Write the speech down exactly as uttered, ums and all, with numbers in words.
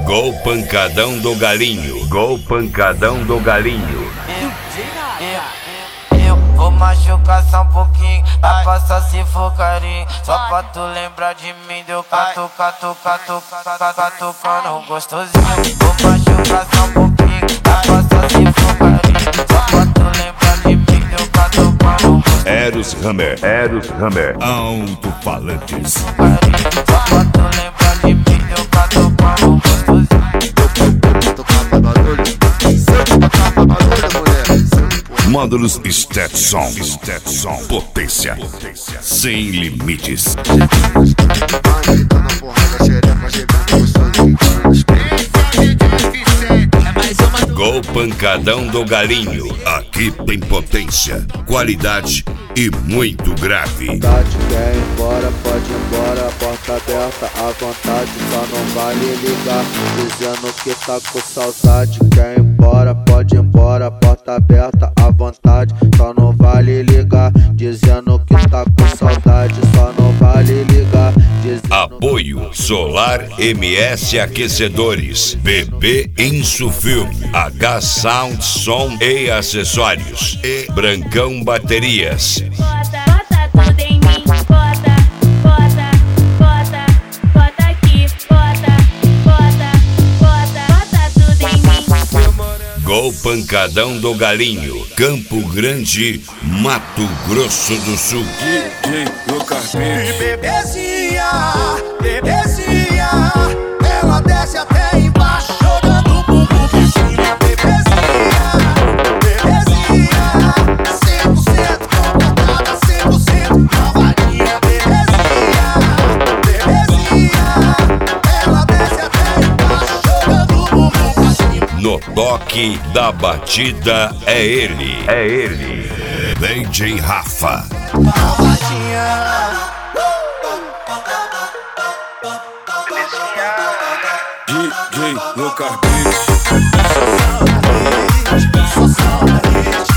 Gol pancadão do galinho. Gol pancadão do galinho. Eu vou machucar só um pouquinho, vai passar se for carinho. Só pra tu lembrar de mim, deu catu, catu, catu, catu, catucando gostosinho. Vou machucar só um pouquinho, vai passar se for carinho. Só pra tu lembrar de mim, deu catucando gostosinho. Eros Hammer, Eros Hammer, alto-falantes. Só pra tu lembrar de mim, deu catucando gostosinho. Módulos Stetson, Stetson, potência, sem limites. Gol pancadão do galinho. Aqui tem potência, qualidade e muito grave. Quer ir embora, pode ir embora, porta aberta à vontade, só não vale ligar, dizendo que tá com saudade. Quer ir embora, pode ir embora, porta aberta à vontade, só não vale ligar, dizendo que tá com saudade, só não vale ligar. Apoio Solar M S Aquecedores, B B Insufilm, H Sound Som e Acessórios e Brancão Baterias. Bota, bota tudo em mim, bota, bota, bota, bota aqui, bota, bota, bota, bota tudo em mim. Gol pancadão do galinho, Campo Grande, Mato Grosso do Sul. Bebezinha, bebezinha, ela desce até embaixo, jogando o bumbum pra cima. Bebezinha, bebezinha, cem por cento contratada, cem por cento malvadinha. Bebezinha, bebezinha, ela desce até embaixo, jogando o bumbum pra cima. No toque da batida é ele, é ele, D J Rafa. Malvadinha. D J Lucas Beats. Só saudade,